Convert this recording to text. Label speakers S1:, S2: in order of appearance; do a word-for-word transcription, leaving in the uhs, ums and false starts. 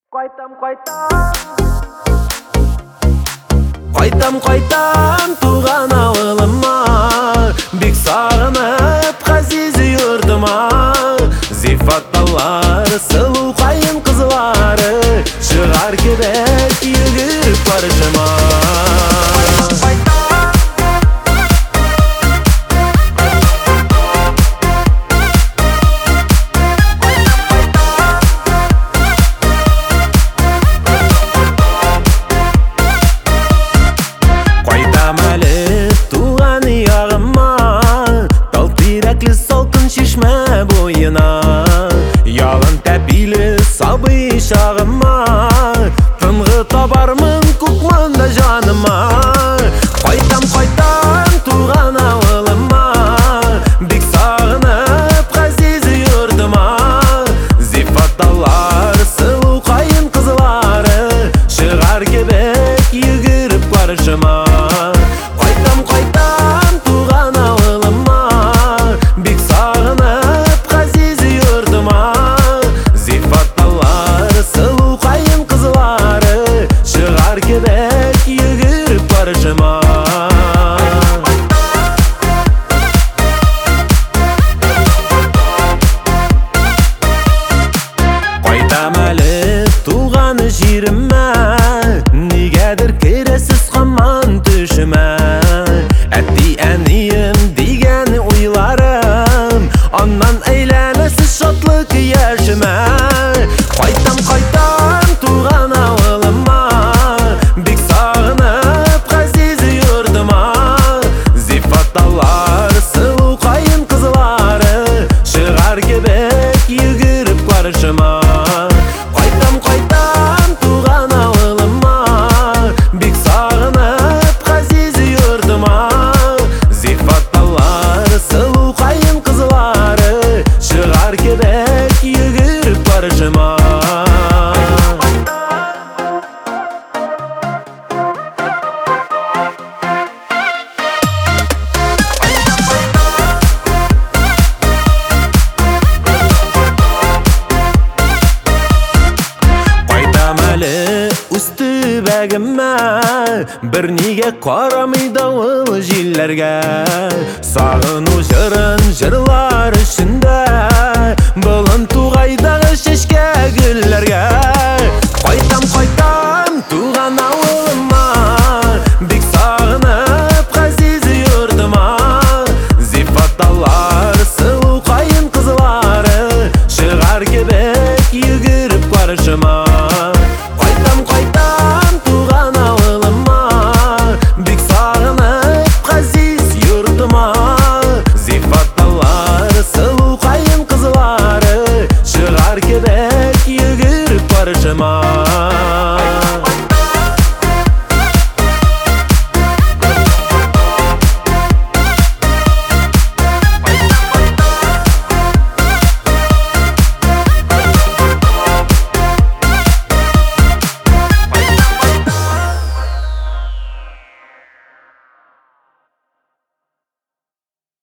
S1: Кайтам, кайтам, кайтам, кайтам туган авылыма, бик сагынып газиз йортыма. Зифатталар сылу кайын кызлары, чыгар керек йөгерүп барышыма. Шишмә буена ялын тәпиле сабый шагыма, тынгы табармын күкманда жаныма. Кайтам, кайтам туган авылыма, бик сагынып газиз йортыма. Зифатталар сылу кайын кызлары, чыгар кебек йөгерүп барышыма. Кайтам, кайтам туган авылыма, бик сагынып газиз йортыма. Зифатталар сылу кайын кызлары, чыгар кебек йөгерүп барышыма. Кайтам әле туган җиремә, нигәдер керәсез каман төшемә. Әти әнием дигән уйларым, аннан әйләнәсез шатлык яшемә. Кайтам, кайтам туган авылыма, бик сагынып газиз йортыма. Зифатталар сылу кайын кызлары, чыгар кебек йөгерүп барышыма. Кайтам, кайтам туган авылыма, бик сагынып газиз йортыма. Зифатталар сылу кайын кызлары, чыгар кебек йөгерүп барышыма. Үстүбәгемә бер нигә карамый давыл җилләргә. Сагыну җырын җырлар өчендә, болын тугайдагы чәчкә гөлләргә.